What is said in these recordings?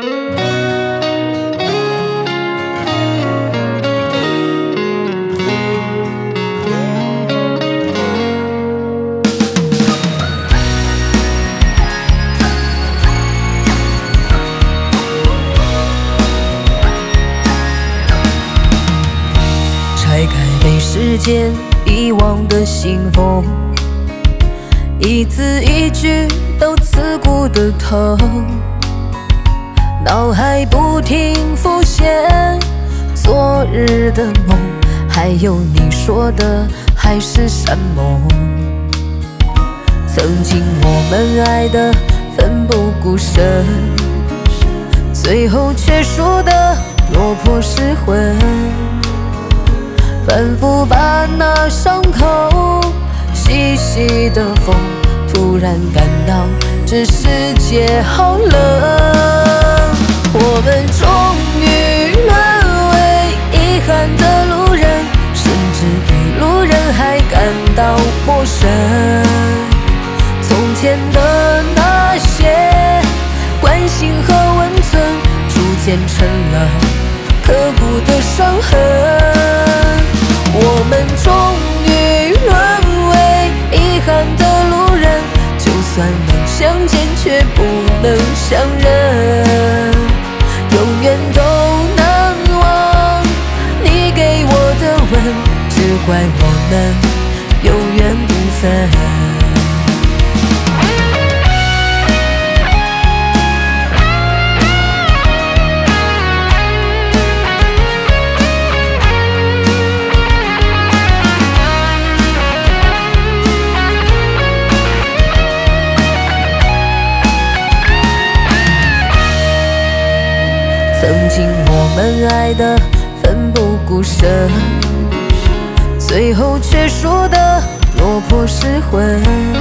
拆开被时间遗忘的信封，一字一句都刺骨的疼，脑海不停浮现昨日的梦，还有你说的海誓山盟。曾经我们爱得奋不顾身，最后却输得落魄失魂，反复把那伤口细细的缝，突然感到这世界好冷。我们终于沦为遗憾的路人，甚至比路人还感到陌生。从前的那些关心和温存，逐渐成了刻骨的伤痕。我们终于沦为遗憾的路人，就算能相见却不能相认，永远都难忘你给我的吻，只怪我们有缘不分。曾经我们爱得奋不顾身，最后却输得落魄失魂，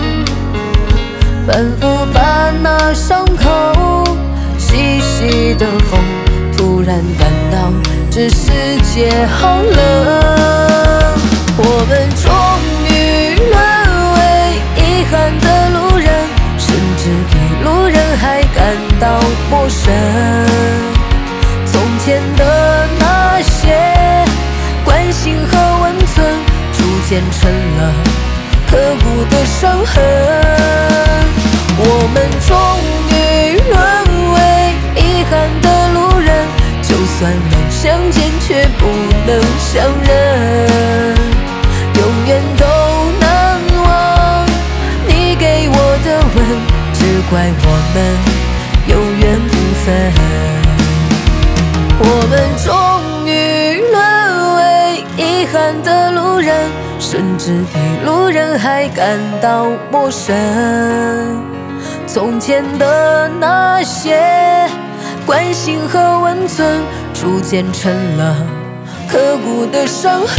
反复把那伤口细细的缝，突然感到这世界好冷。我们终于沦为遗憾的路人，甚至比路人还感到陌生。从前的那些关心和温存，逐渐成了刻骨的伤痕。我们终于沦为遗憾的路人，就算能相见却不能相认，永远都难忘你给我的吻，只怪我们有缘不分。我们终于沦为遗憾的路人，甚至比路人还感到陌生。从前的那些关心和温存，逐渐成了刻骨的伤痕。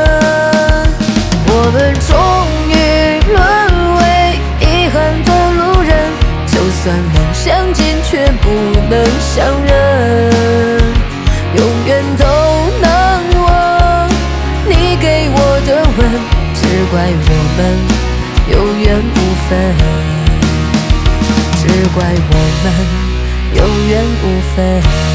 我们终于沦为遗憾的路人，就算能相见却不能相认，永远都难忘你给我的吻，只怪我们有缘不分，只怪我们有缘不分。